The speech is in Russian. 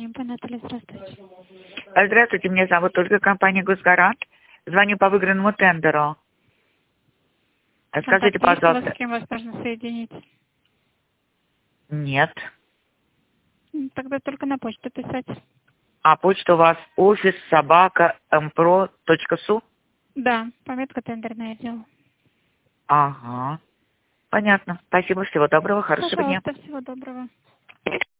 МП Наталья, здравствуйте. Здравствуйте, меня зовут Ольга, компания «Госгарант». Звоню по выигранному тендеру. Скажите, Контакт есть у вас, пожалуйста. с кем вас можно соединить? Нет. Тогда только на почту писать. А почта у вас office@mpro.su? Да, пометка тендерное дело. Ага. Понятно. Спасибо, всего доброго, хорошего дня. Пожалуйста, всего доброго.